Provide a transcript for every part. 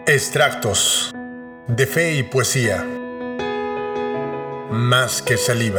Extractos de fe y poesía. Más que saliva.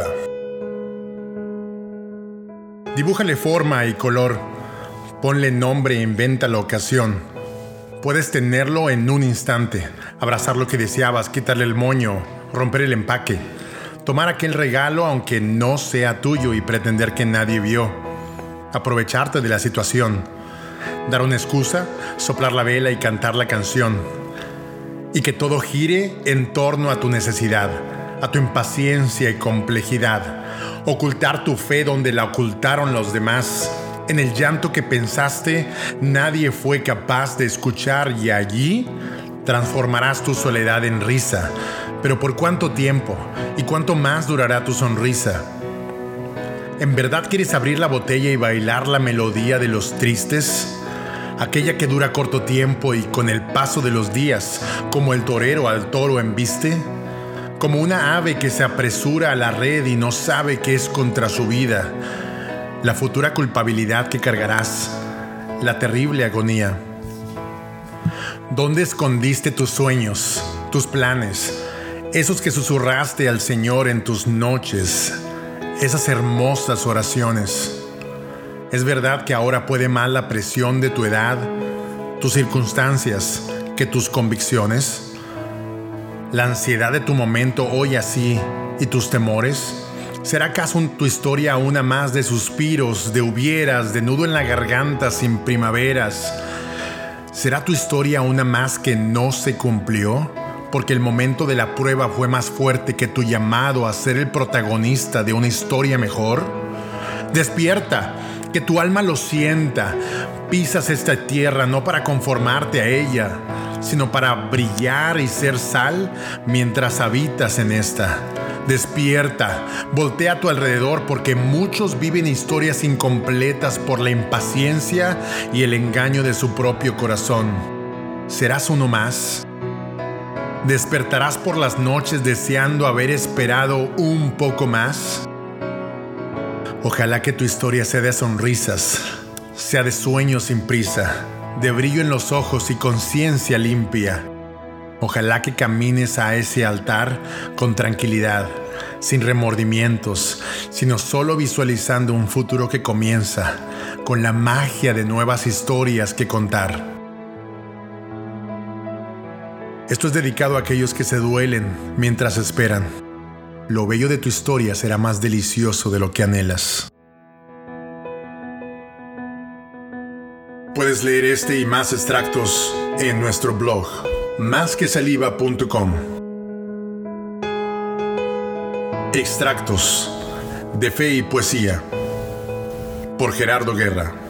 Dibújale forma y color. Ponle nombre e inventa la ocasión. Puedes tenerlo en un instante. Abrazar lo que deseabas, quitarle el moño, romper el empaque. Tomar aquel regalo aunque no sea tuyo y pretender que nadie vio. Aprovecharte de la situación. Dar una excusa, soplar la vela y cantar la canción. Y que todo gire en torno a tu necesidad, a tu impaciencia y complejidad. Ocultar tu fe donde la ocultaron los demás. En el llanto que pensaste, nadie fue capaz de escuchar y allí transformarás tu soledad en risa. Pero ¿por cuánto tiempo? ¿Y cuánto más durará tu sonrisa? ¿En verdad quieres abrir la botella y bailar la melodía de los tristes? Aquella que dura corto tiempo y con el paso de los días, como el torero al toro embiste, como una ave que se apresura a la red y no sabe que es contra su vida, la futura culpabilidad que cargarás, la terrible agonía. ¿Dónde escondiste tus sueños, tus planes, esos que susurraste al Señor en tus noches, esas hermosas oraciones? ¿Es verdad que ahora puede más la presión de tu edad, tus circunstancias, que tus convicciones? ¿La ansiedad de tu momento hoy así y tus temores? ¿Será acaso tu historia una más de suspiros, de hubieras, de nudo en la garganta sin primaveras? ¿Será tu historia una más que no se cumplió? Porque el momento de la prueba fue más fuerte que tu llamado a ser el protagonista de una historia mejor. ¡Despierta! Que tu alma lo sienta. Pisas esta tierra no para conformarte a ella, sino para brillar y ser sal mientras habitas en esta. Despierta, voltea a tu alrededor porque muchos viven historias incompletas por la impaciencia y el engaño de su propio corazón. ¿Serás uno más? ¿Despertarás por las noches deseando haber esperado un poco más? Ojalá que tu historia sea de sonrisas, sea de sueños sin prisa, de brillo en los ojos y conciencia limpia. Ojalá que camines a ese altar con tranquilidad, sin remordimientos, sino solo visualizando un futuro que comienza, con la magia de nuevas historias que contar. Esto es dedicado a aquellos que se duelen mientras esperan. Lo bello de tu historia será más delicioso de lo que anhelas. Puedes leer este y más extractos en nuestro blog, masquesaliva.com. Extractos de fe y poesía, por Gerardo Guerra.